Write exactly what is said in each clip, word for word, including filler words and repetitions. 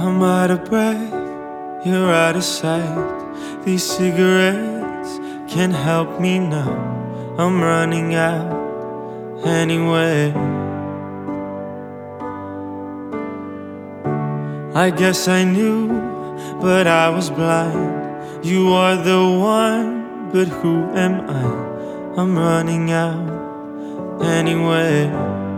I'm out of breath, you're out of sight. These cigarettes can't help me now. I'm running out anyway. I guess I knew, but I was blind. You are the one, but who am I? I'm running out anyway.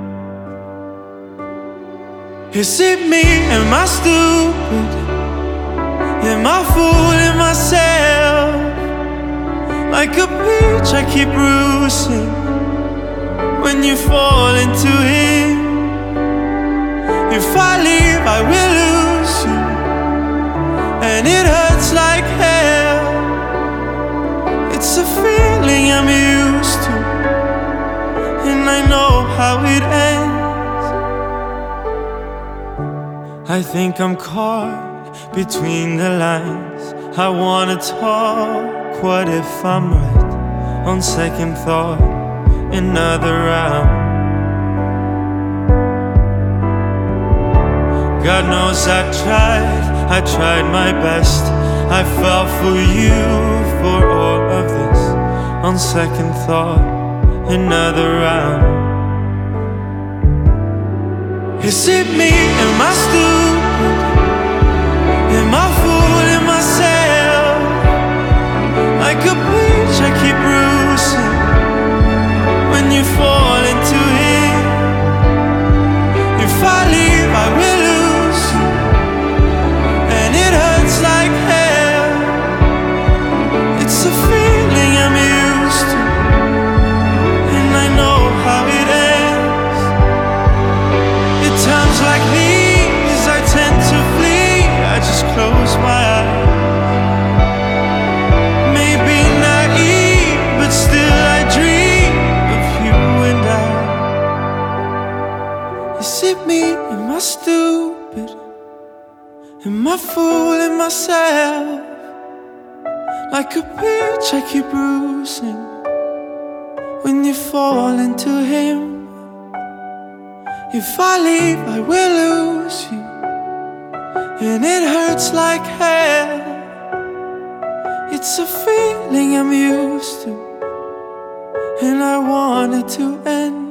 Is it me? Am I stupid? Am I fooling myself? Like a peach I keep bruising when you fall into him. If I leave I will lose you, and it hurts like hell. It's a feeling I'm used to, and I know how it ends. I think I'm caught between the lines. I wanna talk, what if I'm right? On second thought, another round. God knows I tried, I tried my best. I fell for you for all of this. On second thought, another round. Is it me? Am I stupid? Am I fooling myself? Like a peach I keep bruising when you fall into him. If I leave I will lose you, and it hurts like hell. It's a feeling I'm used to, and I know how it ends. At times like these I tend to flee. I just close my eyes. Maybe naive, but still I dream of you and I. Is it me? Am I stupid? Am I fooling myself? Like a peach I keep bruising when you fall into him. If I leave I will lose you, and it hurts like hell. It's a feeling I'm used to, and I want it to end.